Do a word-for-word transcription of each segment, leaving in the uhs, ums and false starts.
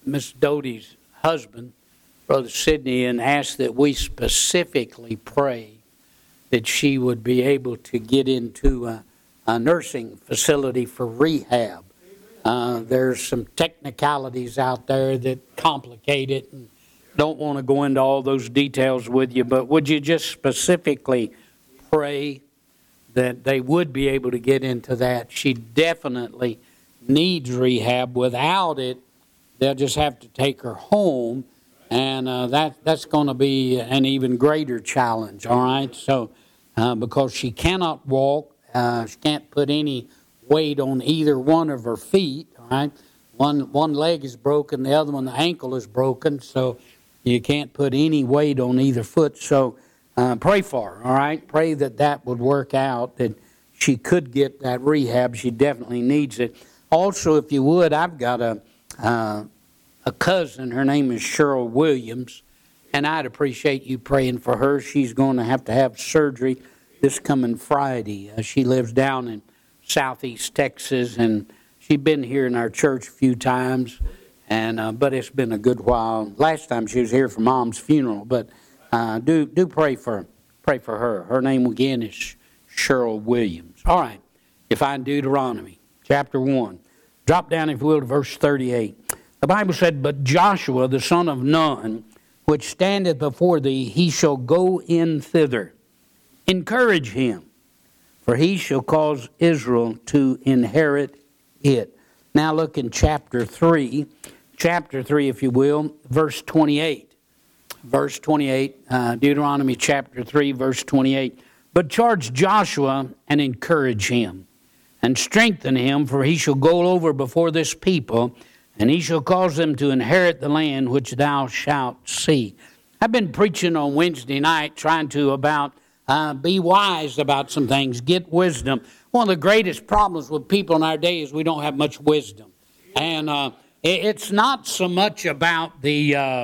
Miss Doty's husband, Brother Sidney, and asked that we specifically pray that she would be able to get into a, a nursing facility for rehab. Uh, there's some technicalities out there that complicate it, and don't want to go into all those details with you, but would you just specifically pray that they would be able to get into that? She definitely needs rehab. Without it, they'll just have to take her home, and uh, that that's going to be an even greater challenge, all right? So, uh, because she cannot walk, uh, she can't put any weight on either one of her feet, all right? One, one leg is broken, the other one, the ankle is broken, so you can't put any weight on either foot. So uh, pray for her, all right? Pray that that would work out, that she could get that rehab. She definitely needs it. Also, if you would, I've got a uh, a cousin. Her name is Cheryl Williams, and I'd appreciate you praying for her. She's going to have to have surgery this coming Friday. Uh, she lives down in Southeast Texas, and she's been here in our church a few times, and uh, but it's been a good while. Last time she was here for Mom's funeral, but uh, do do pray for pray for her. Her name again is Cheryl Williams. All right, you find Deuteronomy chapter one. Drop down, if you will, to verse thirty-eight. The Bible said, "But Joshua the son of Nun, which standeth before thee, he shall go in thither. Encourage him, for he shall cause Israel to inherit it." Now look in chapter three. Chapter three, if you will, verse twenty-eight. Verse twenty-eight, uh, Deuteronomy chapter three, verse twenty-eight. "But charge Joshua and encourage him, and strengthen him, for he shall go over before this people, and he shall cause them to inherit the land which thou shalt see." I've been preaching on Wednesday night, trying to about uh, be wise about some things, get wisdom. One of the greatest problems with people in our day is we don't have much wisdom. And uh, it, it's not so much about the, uh,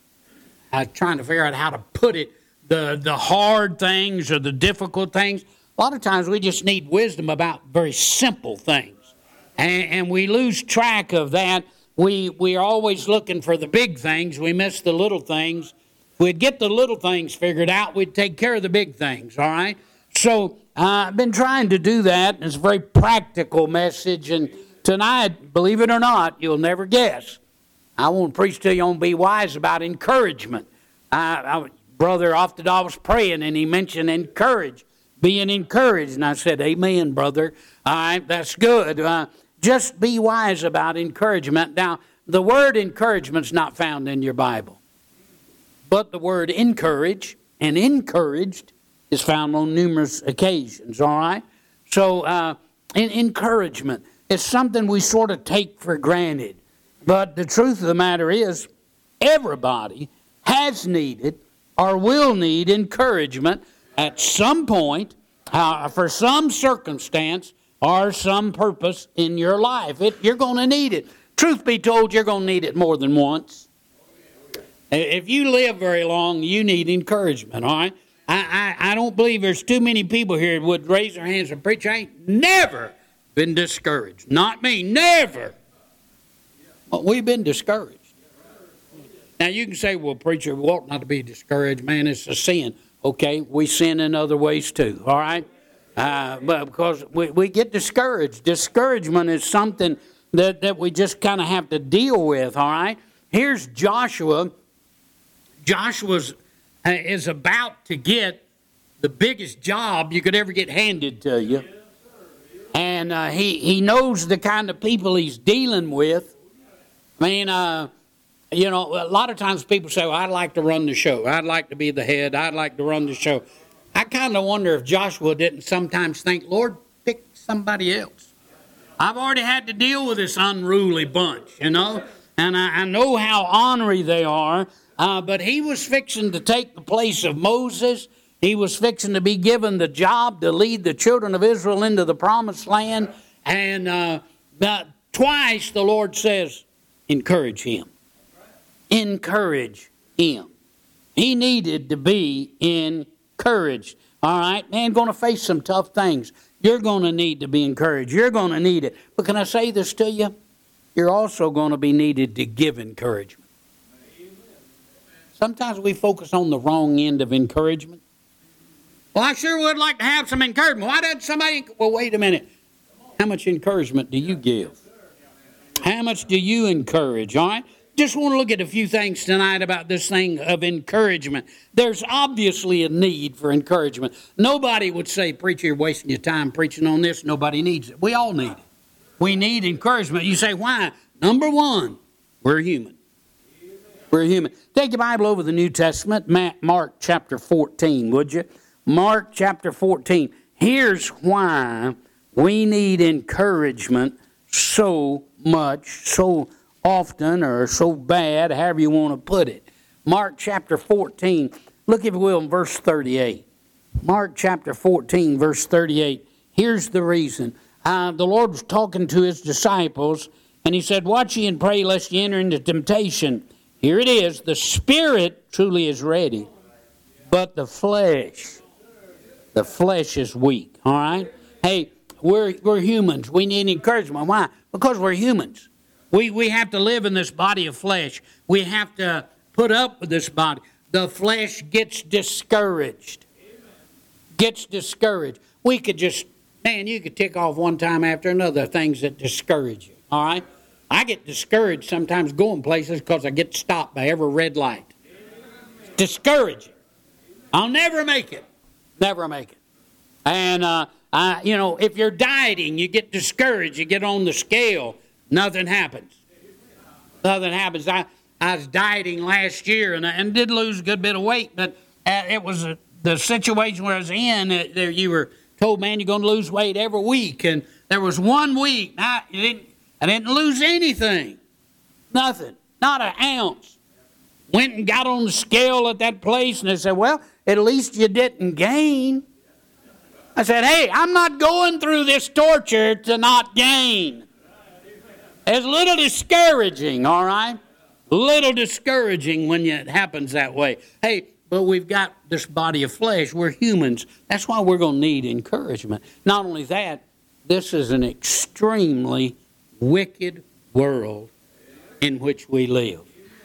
I'm trying to figure out how to put it, the, the hard things or the difficult things. A lot of times we just need wisdom about very simple things. And, and we lose track of that. We, we are always looking for the big things. We miss the little things. If we'd get the little things figured out, we'd take care of the big things, all right? So uh, I've been trying to do that. It's a very practical message. And tonight, believe it or not, you'll never guess, I want to preach to you on be wise about encouragement. I, I, brother Oftedal was praying, and he mentioned encourage, being encouraged. And I said, amen, brother. All right, that's good. Uh, just be wise about encouragement. Now, the word encouragement's not found in your Bible. But the word encourage and encouraged is found on numerous occasions, all right? So uh, in, encouragement is something we sort of take for granted. But the truth of the matter is, everybody has needed or will need encouragement at some point, uh, for some circumstance or some purpose in your life. It, you're going to need it. Truth be told, you're going to need it more than once. If you live very long, you need encouragement, all right? I, I, I don't believe there's too many people here that would raise their hands and preach. I ain't never been discouraged. Not me, never. Well, we've been discouraged. Now, you can say, well, preacher, we ought not to be discouraged. Man, it's a sin. Okay, we sin in other ways too, all right? Uh, but because we, we get discouraged. Discouragement is something that, that we just kind of have to deal with, all right? Here's Joshua. Joshua's uh, is about to get the biggest job you could ever get handed to you. And uh, he, he knows the kind of people he's dealing with. I mean, uh, you know, a lot of times people say, well, I'd like to run the show. I'd like to be the head. I'd like to run the show. I kind of wonder if Joshua didn't sometimes think, Lord, pick somebody else. I've already had to deal with this unruly bunch, you know. And I, I know how ornery they are. Uh, but he was fixing to take the place of Moses. He was fixing to be given the job to lead the children of Israel into the promised land. And uh, uh, twice the Lord says, encourage him. Encourage him. He needed to be encouraged. All right? Man, going to face some tough things. You're going to need to be encouraged. You're going to need it. But can I say this to you? you're also going to be needed to give encouragement. Sometimes we focus on the wrong end of encouragement. Well, I sure would like to have some encouragement. Why doesn't somebody... Well, wait a minute. How much encouragement do you give? How much do you encourage, all right? Just want to look at a few things tonight about this thing of encouragement. There's obviously a need for encouragement. Nobody would say, preacher, you're wasting your time preaching on this. Nobody needs it. We all need it. We need encouragement. You say, why? Number one, we're human. We're human. Take your Bible over the New Testament, Mark chapter fourteen, would you? Mark chapter fourteen. Here's why we need encouragement so much, so often, or so bad, however you want to put it. Mark chapter fourteen. Look, if you will, in verse thirty-eight. Mark chapter fourteen, verse thirty-eight. Here's the reason. Uh, the Lord was talking to his disciples, and he said, watch ye and pray lest ye enter into temptation. Here it is. The spirit truly is ready, but the flesh, the flesh is weak. All right? Hey, we're, we're humans. We need encouragement. Why? Because we're humans. We, we have to live in this body of flesh. We have to put up with this body. The flesh gets discouraged. Gets discouraged. We could just, man, you could tick off one time after another things that discourage you. All right? I get discouraged sometimes going places because I get stopped by every red light. It's discouraging. I'll never make it. Never make it. And, uh, I, you know, if you're dieting, you get discouraged. You get on the scale. Nothing happens. Nothing happens. I, I was dieting last year and, and did lose a good bit of weight, but uh, it was a, the situation where I was in, uh, there you were told, man, you're going to lose weight every week. And there was one week, I didn't, I didn't lose anything. Nothing. Not an ounce. Went and got on the scale at that place, and they said, well, at least you didn't gain. I said, hey, I'm not going through this torture to not gain. It's a little discouraging, all right? A little discouraging when it happens that way. Hey, but we've got this body of flesh. We're humans. That's why we're going to need encouragement. Not only that, this is an extremely wicked world in which we live.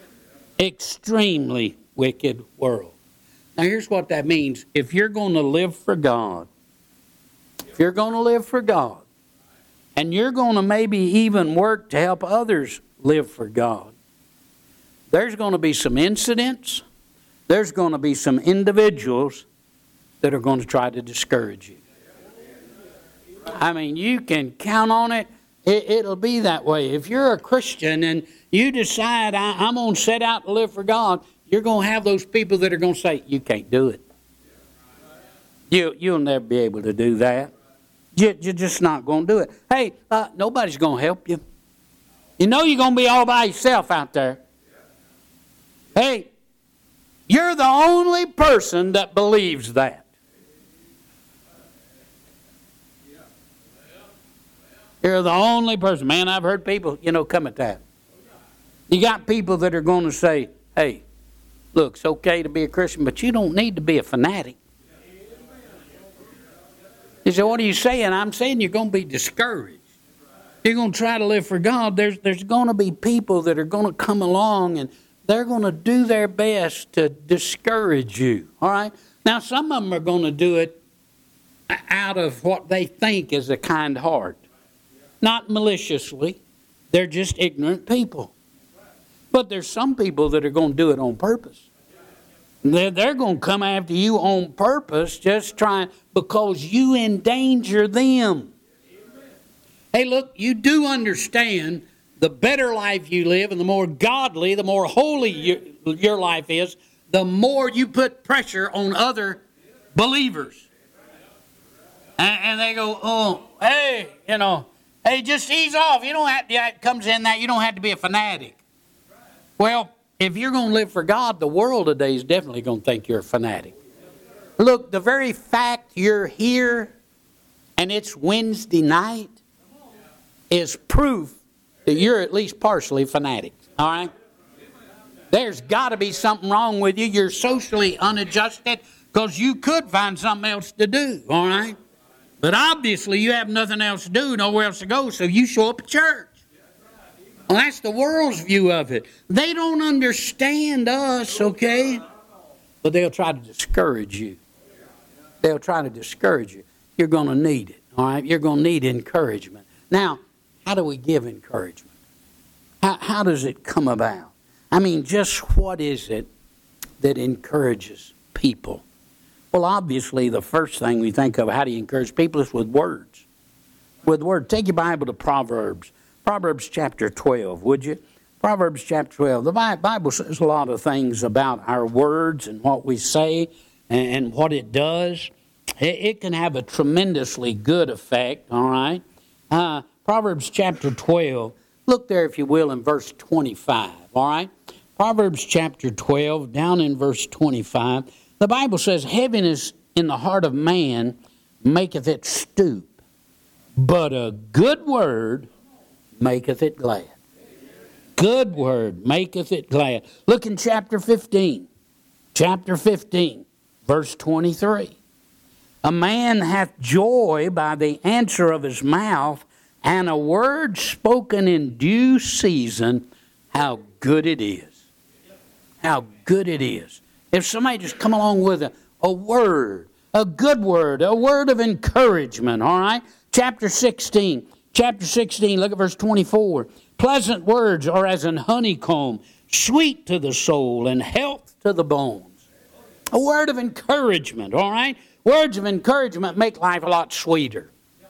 Extremely wicked world. Now, here's what that means. If you're going to live for God, if you're going to live for God, and you're going to maybe even work to help others live for God, there's going to be some incidents, there's going to be some individuals that are going to try to discourage you. I mean, you can count on it. it it'll be that way. If you're a Christian and you decide, I, I'm going to set out to live for God, you're going to have those people that are going to say, you can't do it. You, you'll never be able to do that. You're just not going to do it. Hey, uh, nobody's going to help you. You know you're going to be all by yourself out there. Hey, you're the only person that believes that. You're the only person. Man, I've heard people, you know, come at that. You got people that are going to say, hey, look, it's okay to be a Christian, but you don't need to be a fanatic. You say, what are you saying? I'm saying you're going to be discouraged. You're going to try to live for God. There's, there's going to be people that are going to come along and they're going to do their best to discourage you. All right? Now, some of them are going to do it out of what they think is a kind heart. Not maliciously. They're just ignorant people. But there's some people that are going to do it on purpose. They're, they're going to come after you on purpose, just trying, because you endanger them. Hey, look, you do understand the better life you live and the more godly, the more holy you, your life is, the more you put pressure on other believers. And, and they go, oh, hey, you know, hey, just ease off. You don't have to, it comes in that you don't have to be a fanatic. Well, if you're going to live for God, the world today is definitely going to think you're a fanatic. Look, the very fact you're here and it's Wednesday night is proof that you're at least partially fanatic. All right? There's got to be something wrong with you. You're socially unadjusted because you could find something else to do. All right? But obviously you have nothing else to do, nowhere else to go, so you show up at church. Well, that's the world's view of it. They don't understand us, okay? But they'll try to discourage you. They'll try to discourage you. You're going to need it, all right? You're going to need encouragement. Now, how do we give encouragement? How, how does it come about? I mean, just what is it that encourages people? Well, obviously, the first thing we think of, how do you encourage people, is with words. With words. Take your Bible to Proverbs. Proverbs chapter twelve, would you? Proverbs chapter twelve. The Bible says a lot of things about our words and what we say and what it does. It can have a tremendously good effect, all right? Uh, Proverbs chapter twelve. Look there, if you will, in verse twenty-five, all right? Proverbs chapter twelve, down in verse twenty-five. The Bible says, heaviness in the heart of man maketh it stoop, but a good word maketh it glad. Good word maketh it glad. Look in chapter fifteen. Chapter fifteen, verse twenty-three. A man hath joy by the answer of his mouth, and a word spoken in due season, how good it is. How good it is. If somebody just come along with a, a word, a good word, a word of encouragement, all right? Chapter sixteen. Chapter sixteen, look at verse twenty-four. Pleasant words are as an honeycomb, sweet to the soul and health to the bones. A word of encouragement, all right? Words of encouragement make life a lot sweeter.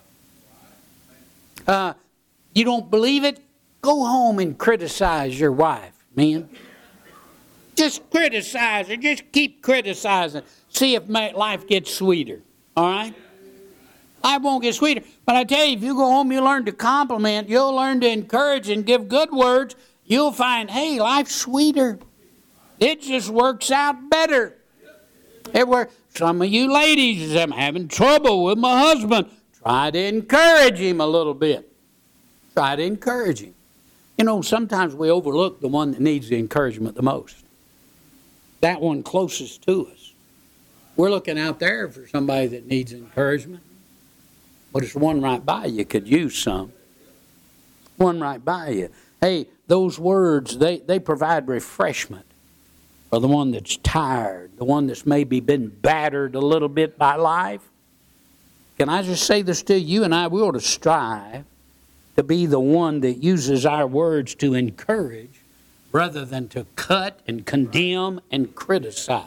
Uh, you don't believe it? Go home and criticize your wife, man. Just criticize her. Just keep criticizing. See if life gets sweeter, all right? Life won't get sweeter. But I tell you, if you go home, you learn to compliment, you'll learn to encourage and give good words, you'll find, hey, life's sweeter. It just works out better. It works. Some of you ladies, I'm having trouble with my husband. Try to encourage him a little bit. Try to encourage him. You know, sometimes we overlook the one that needs the encouragement the most. That one closest to us. We're looking out there for somebody that needs encouragement. But it's one right by you could use some. One right by you. Hey, those words, they, they provide refreshment for the one that's tired, the one that's maybe been battered a little bit by life. Can I just say this to you and I? We ought to strive to be the one that uses our words to encourage rather than to cut and condemn and criticize.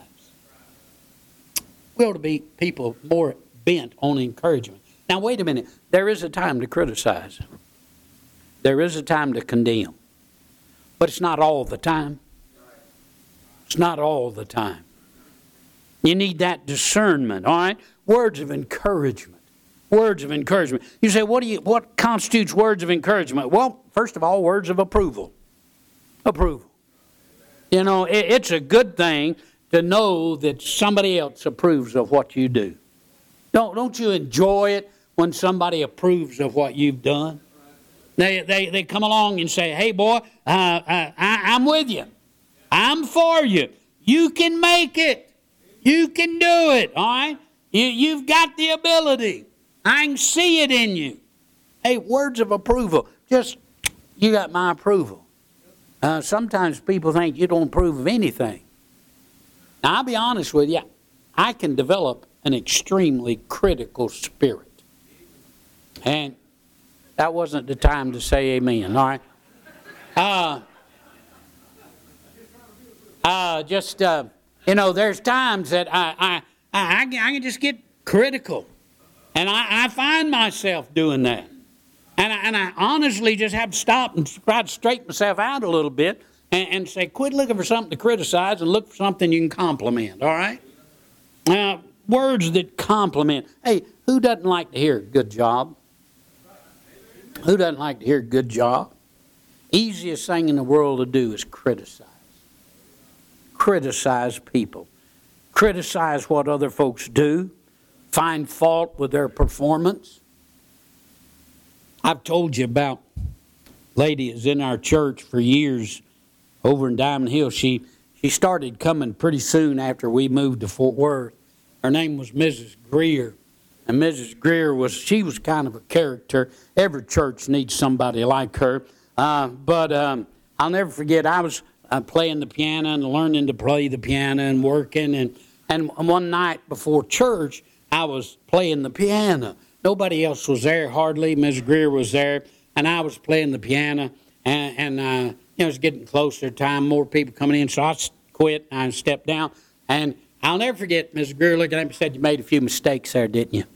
We ought to be people more bent on encouragement. Now, wait a minute. There is a time to criticize. There is a time to condemn. But it's not all the time. It's not all the time. You need that discernment, all right? Words of encouragement. Words of encouragement. You say, what do you? What constitutes words of encouragement? Well, first of all, words of approval. Approval. You know, it, it's a good thing to know that somebody else approves of what you do. Don't, don't you enjoy it when somebody approves of what you've done? They, they, they come along and say, hey, boy, uh, uh, I, I'm with you. I'm for you. You can make it. You can do it, all right? You, you've got the ability. I can see it in you. Hey, words of approval. Just, you got my approval. Uh, sometimes people think you don't approve of anything. Now, I'll be honest with you. I can develop an extremely critical spirit. And that wasn't the time to say amen, all right? Uh, uh, just, uh, you know, there's times that I, I, I, I can just get critical. And I, I find myself doing that. And I, and I honestly just have to stop and try to straighten myself out a little bit and, and say, quit looking for something to criticize and look for something you can compliment, all right? Now, words that compliment. Hey, who doesn't like to hear a good job? Who doesn't like to hear a good job? Easiest thing in the world to do is criticize. Criticize people. Criticize what other folks do. Find fault with their performance. I've told you about a lady that's in our church for years over in Diamond Hill. She, she started coming pretty soon after we moved to Fort Worth. Her name was Missus Greer. And Missus Greer was, she was kind of a character. Every church needs somebody like her. Uh, but um, I'll never forget, I was uh, playing the piano and learning to play the piano and working. And, and one night before church, I was playing the piano. Nobody else was there hardly. Miz Greer was there, and I was playing the piano. And, and uh, you know, it was getting closer to time, more people coming in, so I quit and I stepped down. And I'll never forget, Miz Greer looked at me and said, "You made a few mistakes there, didn't you?"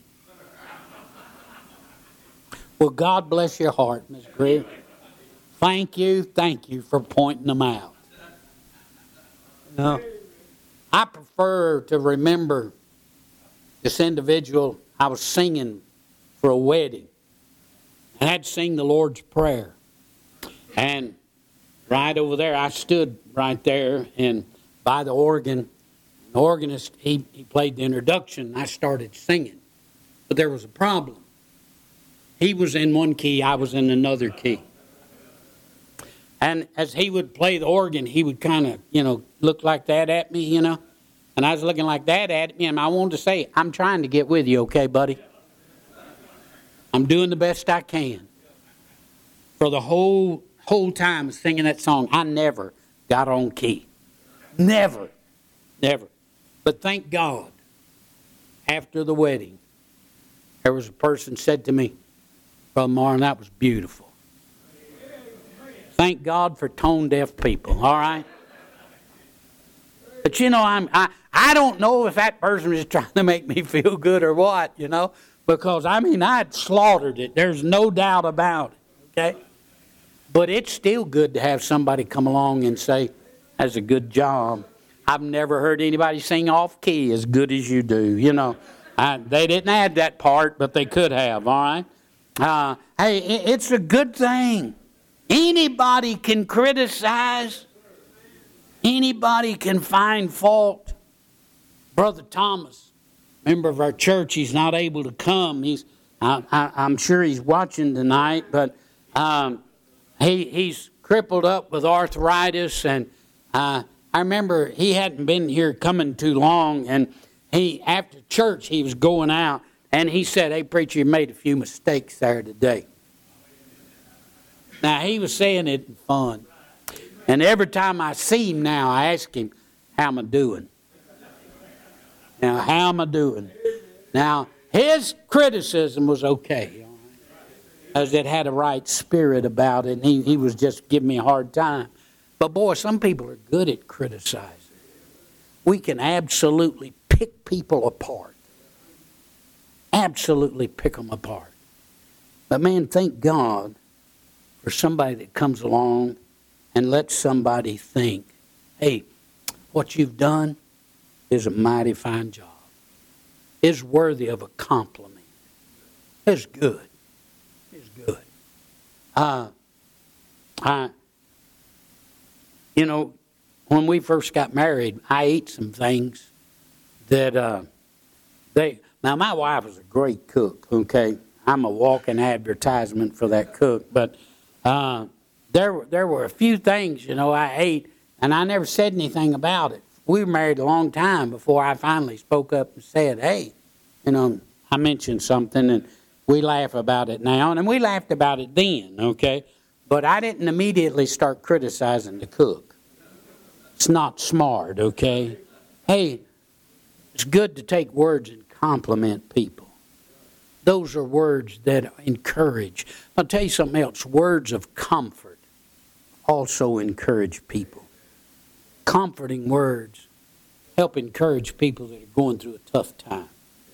Well, God bless your heart, Miz Greer. Thank you, thank you for pointing them out. No, I prefer to remember this individual. I was singing for a wedding. I had to sing the Lord's Prayer. And right over there, I stood right there and by the organ. The organist, he, he played the introduction, and I started singing. But there was a problem. He was in one key, I was in another key. And as he would play the organ, he would kind of, you know, look like that at me, you know. And I was looking like that at me, and I wanted to say, "I'm trying to get with you, okay, buddy? I'm doing the best I can." For the whole whole time singing that song, I never got on key. Never. Never. But thank God, after the wedding, there was a person said to me, "Brother Marlin, that was beautiful." Thank God for tone-deaf people, all right? But you know, I'm, I, I don't know if that person was trying to make me feel good or what, you know, because, I mean, I had slaughtered it. There's no doubt about it, okay? But it's still good to have somebody come along and say, "That's a good job. I've never heard anybody sing off key as good as you do." You know, I, they didn't add that part, but they could have, all right? Uh, hey, it, it's a good thing. Anybody can criticize. Anybody can find fault. Brother Thomas, member of our church, he's not able to come. He's, I, I, I'm sure he's watching tonight, but um, he he's crippled up with arthritis, and uh, I remember he hadn't been here coming too long, and he after church he was going out, and he said, "Hey, preacher, you made a few mistakes there today." Now, he was saying it in fun. And every time I see him now, I ask him, "How am I doing? Now, how am I doing?" Now, his criticism was okay, as it had a right spirit about it, and he, he was just giving me a hard time. But boy, some people are good at criticizing. We can absolutely pick people apart. Absolutely pick them apart. But man, thank God for somebody that comes along and lets somebody think, "Hey, what you've done is a mighty fine job. It's worthy of a compliment. It's good. It's good." Uh, I, you know, when we first got married, I ate some things that uh, they. Now, my wife was a great cook. Okay, I'm a walking advertisement for that cook. But uh, there, there were a few things, you know, I ate, and I never said anything about it. We were married a long time before I finally spoke up and said, "Hey, you know, I mentioned something," and we laugh about it now, and we laughed about it then. Okay, but I didn't immediately start criticizing the cook. It's not smart. Okay, hey, it's good to take words and compliment people. Those are words that encourage. I'll tell you something else. Words of comfort also encourage people. Comforting words help encourage people that are going through a tough time.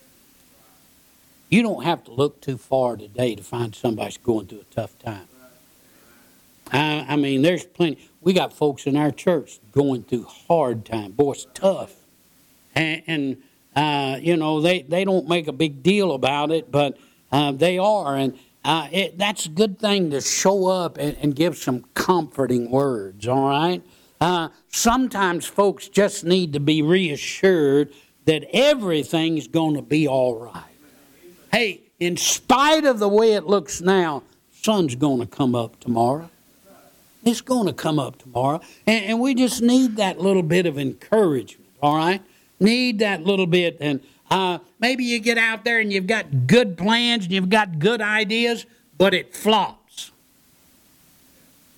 You don't have to look too far today to find somebody's going through a tough time. I, I mean, there's plenty. We got folks in our church going through hard time. Boy, it's tough. And, and uh, you know, they, they don't make a big deal about it, but uh, they are. And uh, it, that's a good thing to show up and, and give some comforting words, all right? Uh, sometimes folks just need to be reassured that everything's going to be all right. Hey, in spite of the way it looks now, sun's going to come up tomorrow. It's going to come up tomorrow. And, and we just need that little bit of encouragement, all right? Need that little bit. And uh, maybe you get out there and you've got good plans and you've got good ideas, but it flops.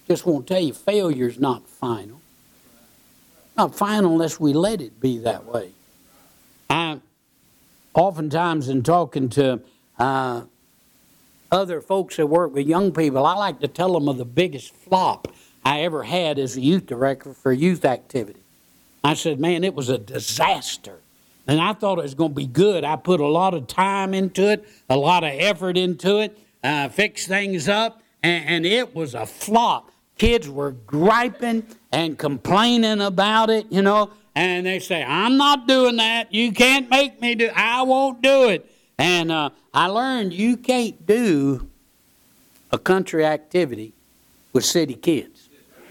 just want to tell you, failure's not final. Not final unless we let it be that way. I oftentimes in talking to uh, other folks that work with young people, I like to tell them of the biggest flop I ever had as a youth director for youth activity. I said, man, it was a disaster. And I thought it was going to be good. I put a lot of time into it, a lot of effort into it, uh, fixed things up, and, and it was a flop. Kids were griping and complaining about it, you know, and they say, I'm not doing that. You can't make me do it. I won't do it. And uh, I learned you can't do a country activity with city kids.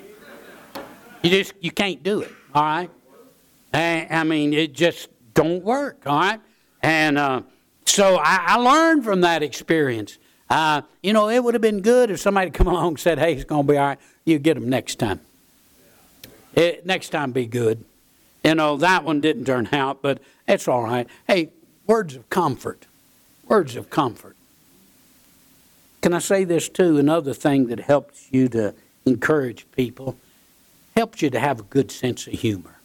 You just, you can't do it, all right? And, I mean, it just don't work, all right? And uh, so I, I learned from that experience. Uh, you know, it would have been good if somebody come along and said, hey, it's going to be all right. You get them next time. It, next time be good. You know, that one didn't turn out, but it's all right. Hey, words of comfort. Words of comfort. Can I say this too? Another thing that helps you to encourage people, helps you to have a good sense of humor.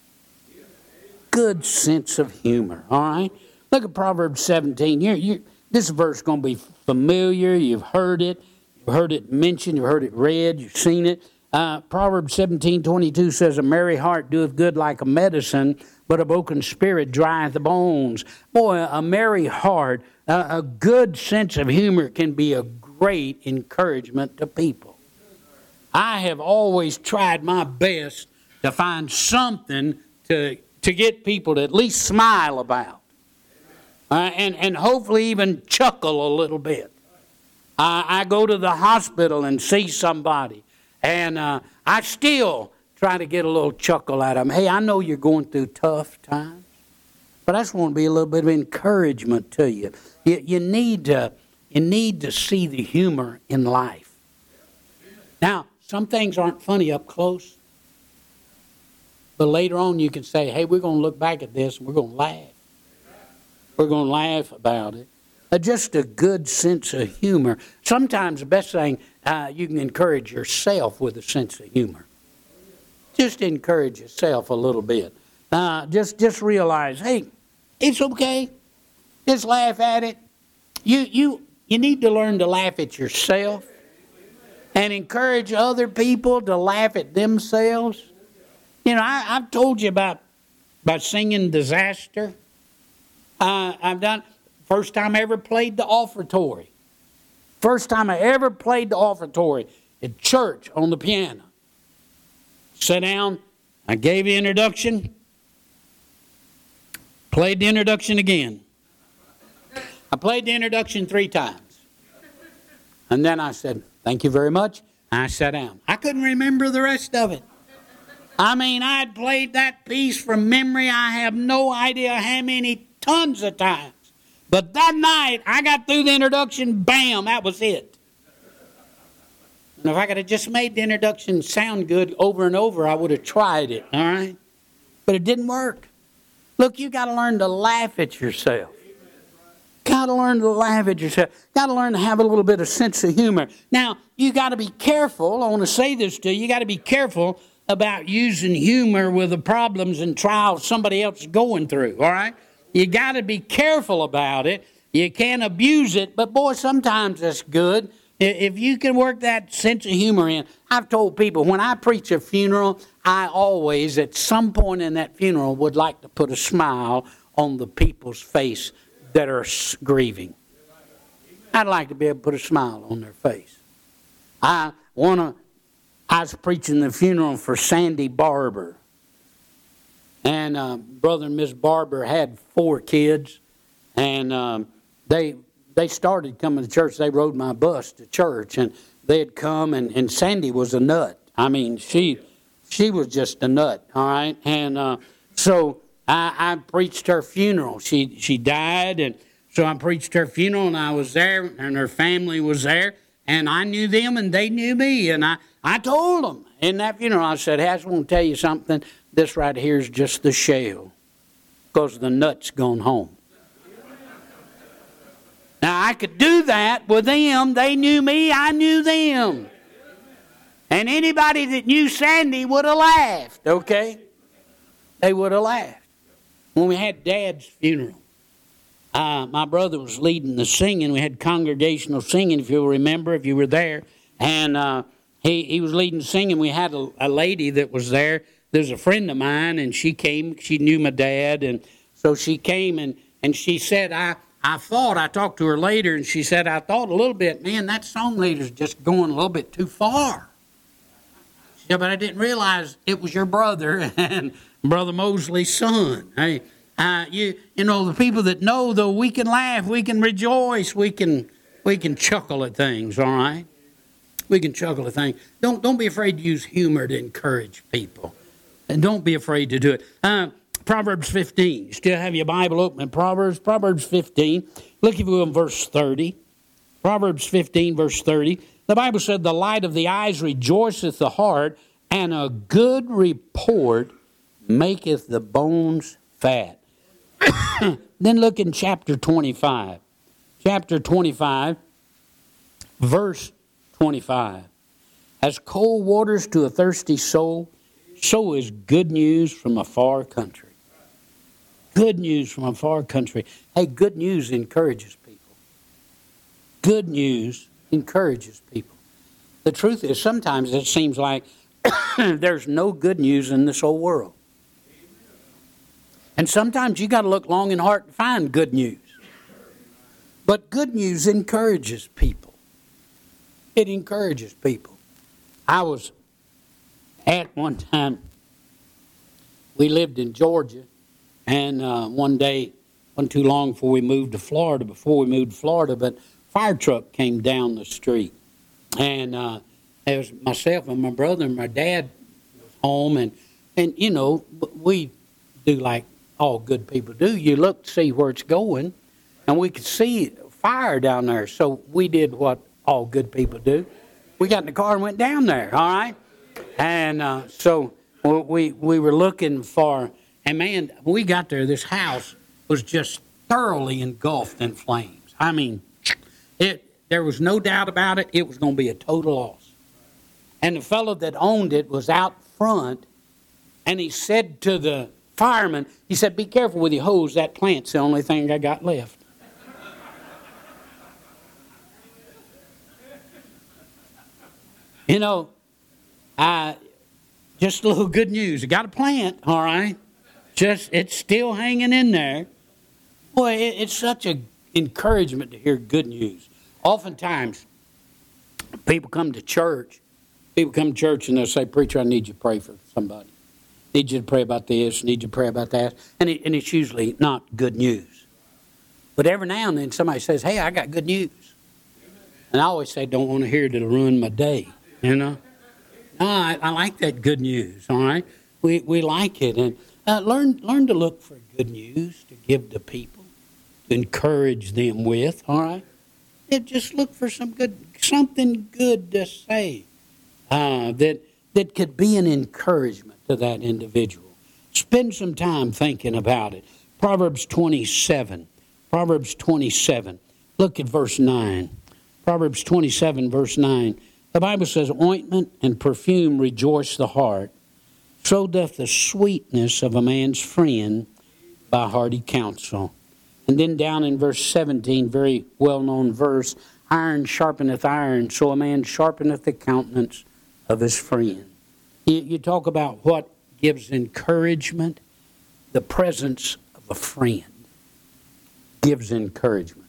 Good sense of humor, all right? Look at Proverbs seventeen. You, you, this verse is going to be familiar. You've heard it. You've heard it mentioned. You've heard it read. You've seen it. Uh, Proverbs seventeen twenty-two says, a merry heart doeth good like a medicine, but a broken spirit drieth the bones. Boy, a merry heart, uh, a good sense of humor can be a great encouragement to people. I have always tried my best to find something to, to get people to at least smile about. Uh, and, and hopefully even chuckle a little bit. Uh, I go to the hospital and see somebody, and uh, I still try to get a little chuckle out of them. Hey, I know you're going through tough times, but I just want to be a little bit of encouragement to you. You, you, need, to, you need to see the humor in life. Now, some things aren't funny up close, but later on you can say, hey, we're going to look back at this and we're going to laugh. We're going to laugh about it. Uh, just a good sense of humor. Sometimes the best thing, uh, you can encourage yourself with a sense of humor. Just encourage yourself a little bit. Uh, just, just realize, hey, it's okay. Just laugh at it. You, you, you need to learn to laugh at yourself and encourage other people to laugh at themselves. You know, I, I've told you about, about singing Disaster. Uh, I've done, first time I ever played the offertory. First time I ever played the offertory at church on the piano. Sat down, I gave the introduction, played the introduction again. I played the introduction three times. And then I said, thank you very much. And I sat down. I couldn't remember the rest of it. I mean, I had played that piece from memory. I have no idea how many tons of times. But that night, I got through the introduction, bam, that was it. And if I could have just made the introduction sound good over and over, I would have tried it, all right? But it didn't work. Look, you got to learn to laugh at yourself. Got to learn to laugh at yourself. Got to learn to have a little bit of sense of humor. Now, you got to be careful. I want to say this to you. You got to be careful about using humor with the problems and trials somebody else is going through, all right? You got to be careful about it. You can't abuse it, but boy, sometimes that's good. If you can work that sense of humor in. I've told people, when I preach a funeral, I always, at some point in that funeral, would like to put a smile on the people's face that are grieving. I'd like to be able to put a smile on their face. I want to, I was preaching the funeral for Sandy Barber. And uh, Brother and Miss Barber had four kids, and um, they they started coming to church. They rode my bus to church, and they had come, and, and Sandy was a nut. I mean, she she was just a nut, all right? And uh, so I, I preached her funeral. She she died, and so I preached her funeral, and I was there, and her family was there, and I knew them, and they knew me, and I, I told them in that funeral, I said, hey, I just want to tell you something. This right here is just the shell, because the nut's gone home. Now, I could do that with them. They knew me. I knew them. And anybody that knew Sandy would have laughed, okay? They would have laughed. When we had Dad's funeral, uh, my brother was leading the singing. We had congregational singing, if you'll remember, if you were there. And uh, he, he was leading the singing. We had a, a lady that was there. There's a friend of mine, and she came. She knew my dad, and so she came, and, and she said, I, I thought, I talked to her later, and she said, I thought a little bit, man, that song leader's just going a little bit too far. Yeah, but I didn't realize it was your brother and Brother Mosley's son. Hey, uh, you you know, the people that know, though, we can laugh, we can rejoice, we can we can chuckle at things. All right, we can chuckle at things. Don't don't be afraid to use humor to encourage people, and don't be afraid to do it. Uh, Proverbs fifteen. You still have your Bible open in Proverbs. Proverbs fifteen. Look if you will in verse thirty. Proverbs fifteen, verse thirty. The Bible said, the light of the eyes rejoiceth the heart, and a good report maketh the bones fat. Then look in chapter twenty-five. Chapter twenty-five, verse twenty-five. As cold waters to a thirsty soul, so is good news from a far country. Good news from a far country. Hey, good news encourages people. Good news encourages people. The truth is, sometimes it seems like there's no good news in this whole world. And sometimes you got to look long and hard to find good news. But good news encourages people. It encourages people. I was at one time, we lived in Georgia, and uh, one day, wasn't too long before we moved to Florida, before we moved to Florida, but fire truck came down the street, and uh, it was myself and my brother and my dad was home, and and you know, we do like all good people do. You look to see where it's going, and we could see fire down there, so we did what all good people do. We got in the car and went down there. All right, and uh, so we we were looking for, and man, when we got there, this house was just thoroughly engulfed in flames. I mean. It, there was no doubt about it. It was going to be a total loss. And the fellow that owned it was out front, and he said to the fireman, he said, be careful with your hose. That plant's the only thing I got left. You know, I, just a little good news. I got a plant, all right. Just, it's still hanging in there. Boy, it, it's such an encouragement to hear good news. Oftentimes, people come to church, people come to church and they'll say, preacher, I need you to pray for somebody. Need you to pray about this, need you to pray about that. And, it, and it's usually not good news. But every now and then somebody says, hey, I got good news. And I always say, don't want to hear it, it'll ruin my day, you know. No, I, I like that good news, all right. We we like it. And uh, learn, learn to look for good news to give to people, to encourage them with, all right. Just look for some good, something good to say uh, that that could be an encouragement to that individual. Spend some time thinking about it. Proverbs twenty-seven. Proverbs twenty-seven. Look at verse nine. Proverbs twenty-seven, verse nine. The Bible says, ointment and perfume rejoice the heart. So doth the sweetness of a man's friend by hearty counsel. And then down in verse seventeen, very well-known verse, iron sharpeneth iron, so a man sharpeneth the countenance of his friend. You, you talk about what gives encouragement. The presence of a friend gives encouragement.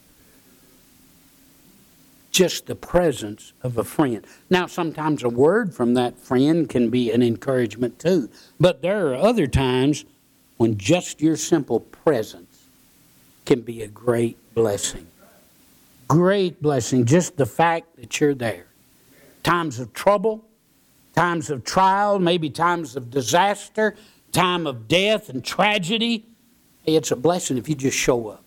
Just the presence of a friend. Now, sometimes a word from that friend can be an encouragement too. But there are other times when just your simple presence can be a great blessing. Great blessing. Just the fact that you're there. Times of trouble, times of trial, maybe times of disaster, time of death and tragedy. Hey, it's a blessing if you just show up.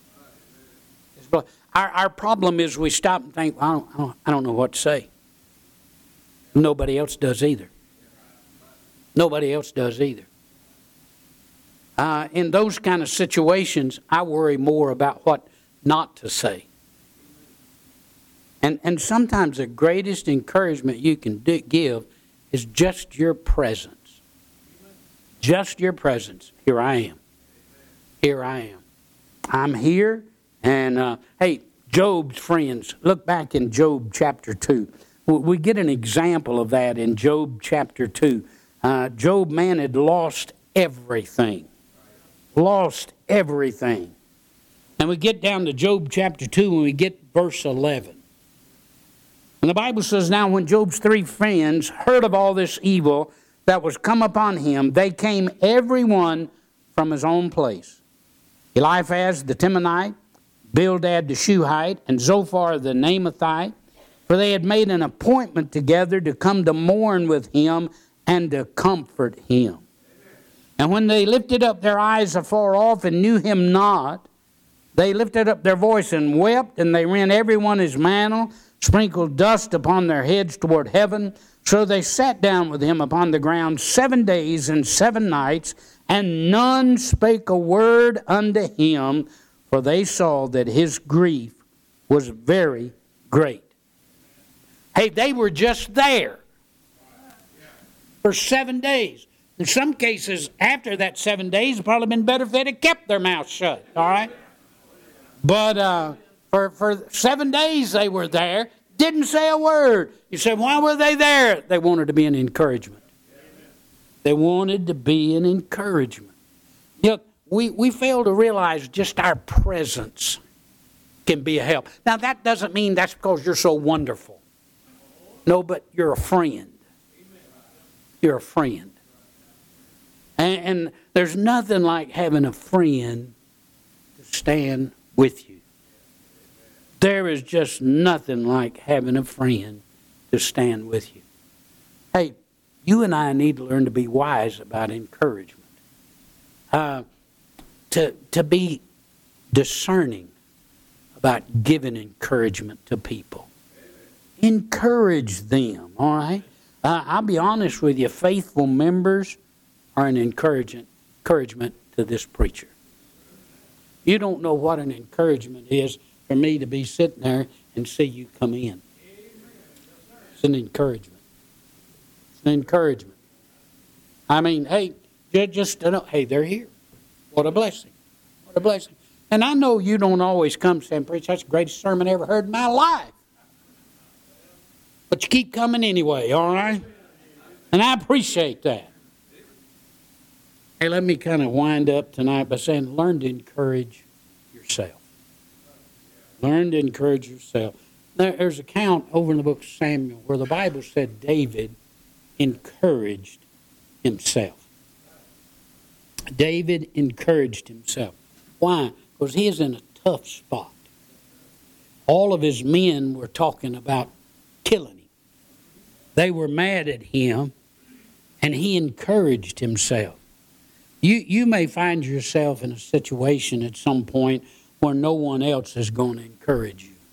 Our, our problem is we stop and think, well, I, don't, I, don't, I don't know what to say. Nobody else does either. Nobody else does either. Uh, in those kind of situations, I worry more about what not to say. And, and sometimes the greatest encouragement you can do, give is just your presence. Just your presence. Here I am. Here I am. I'm here. And, uh, hey, Job's friends, look back in Job chapter two. We get an example of that in Job chapter two. Uh, Job, man, had lost everything. Lost everything. And we get down to Job chapter two and we get verse eleven. And the Bible says, now when Job's three friends heard of all this evil that was come upon him, they came every one from his own place. Eliphaz the Temanite, Bildad the Shuhite, and Zophar the Naamathite, for they had made an appointment together to come to mourn with him and to comfort him. And when they lifted up their eyes afar off and knew him not, they lifted up their voice and wept, and they rent every one his mantle, sprinkled dust upon their heads toward heaven. So they sat down with him upon the ground seven days and seven nights, and none spake a word unto him, for they saw that his grief was very great. Hey, they were just there for seven days. In some cases, after that seven days, it probably been better if they'd have kept their mouth shut, all right? But uh, for, for seven days they were there, didn't say a word. You said, why were they there? They wanted to be an encouragement. They wanted to be an encouragement. Look, we, we fail to realize just our presence can be a help. Now, that doesn't mean that's because you're so wonderful. No, but you're a friend. You're a friend. And, and there's nothing like having a friend to stand with you. There is just nothing like having a friend to stand with you. Hey, you and I need to learn to be wise about encouragement. Uh, to, to be discerning about giving encouragement to people. Encourage them, all right? Uh, I'll be honest with you, faithful members are an encouragement, encouragement to this preacher. You don't know what an encouragement is for me to be sitting there and see you come in. It's an encouragement. It's an encouragement. I mean, hey, just to know, hey, they're here. What a blessing. What a blessing. And I know you don't always come and preach, that's the greatest sermon I ever heard in my life. But you keep coming anyway, all right? And I appreciate that. Hey, let me kind of wind up tonight by saying, learn to encourage yourself. Learn to encourage yourself. There's a account over in the book of Samuel where the Bible said David encouraged himself. David encouraged himself. Why? Because he is in a tough spot. All of his men were talking about killing him. They were mad at him, and he encouraged himself. You, you may find yourself in a situation at some point where no one else is going to encourage you.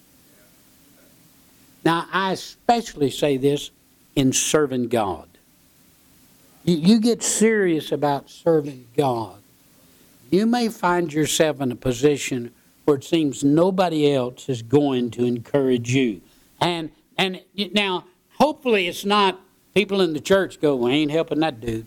Now, I especially say this in serving God. You, you get serious about serving God. You may find yourself in a position where it seems nobody else is going to encourage you. And and now, hopefully it's not people in the church go, well, I ain't helping that dude.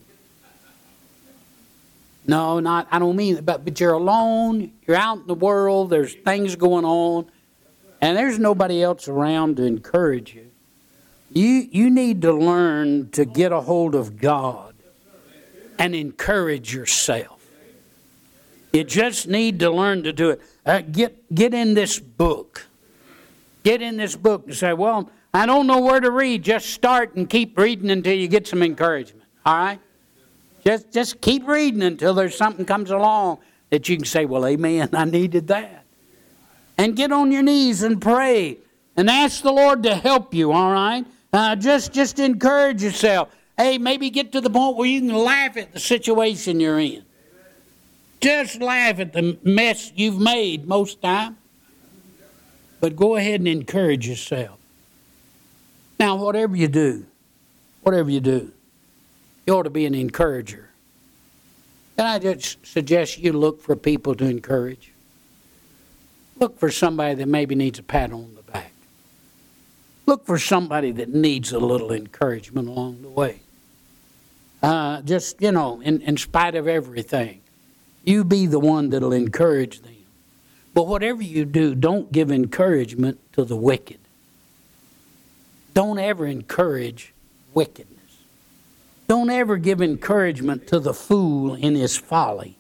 No, not, I don't mean that, but, but you're alone, you're out in the world, there's things going on, and there's nobody else around to encourage you. You, you need to learn to get a hold of God and encourage yourself. You just need to learn to do it. Uh, get, get in this book. Get in this book and say, well, I don't know where to read. Just start and keep reading until you get some encouragement. All right? Just, just keep reading until there's something comes along that you can say, well, amen, I needed that. And get on your knees and pray and ask the Lord to help you, all right? Uh, just, just encourage yourself. Hey, maybe get to the point where you can laugh at the situation you're in. Just laugh at the mess you've made most time. But go ahead and encourage yourself. Now, whatever you do, whatever you do, you ought to be an encourager. Can I just suggest you look for people to encourage? Look for somebody that maybe needs a pat on the back. Look for somebody that needs a little encouragement along the way. Uh, just, you know, in, in spite of everything, you be the one that'll encourage them. But whatever you do, don't give encouragement to the wicked. Don't ever encourage wickedness. Don't ever give encouragement to the fool in his folly.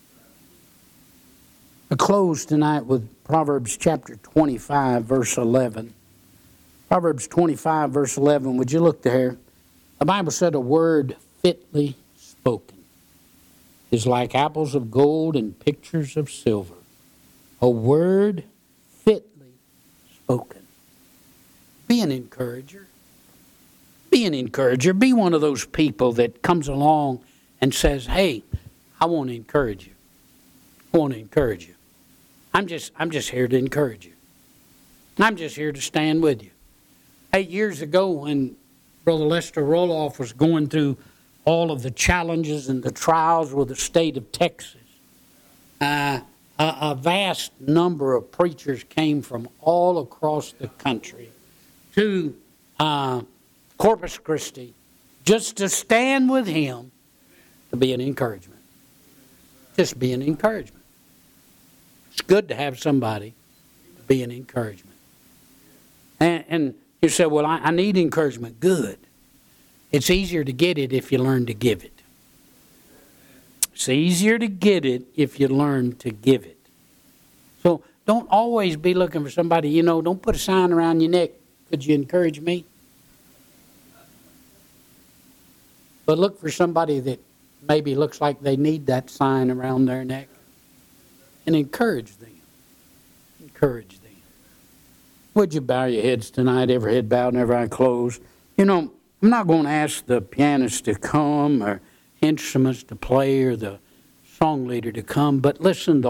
I close tonight with Proverbs chapter twenty-five, verse eleven. Proverbs twenty-five, verse eleven. Would you look there? The Bible said, a word fitly spoken is like apples of gold and pictures of silver. A word fitly spoken. Be an encourager. Be an encourager. Be one of those people that comes along and says, hey, I want to encourage you. I want to encourage you. I'm just, I'm just here to encourage you. I'm just here to stand with you. Eight years ago when Brother Lester Roloff was going through all of the challenges and the trials with the state of Texas, uh, a, a vast number of preachers came from all across the country to uh, Corpus Christi just to stand with him, to be an encouragement. Just be an encouragement. It's good to have somebody to be an encouragement. And, and you say, well, I, I need encouragement. Good. It's easier to get it if you learn to give it. It's easier to get it if you learn to give it. So don't always be looking for somebody, you know, don't put a sign around your neck. Could you encourage me? But look for somebody that maybe looks like they need that sign around their neck. And encourage them. Encourage them. Would you bow your heads tonight, every head bowed and every eye closed? You know, I'm not going to ask the pianist to come or instruments to play or the song leader to come, but listen, the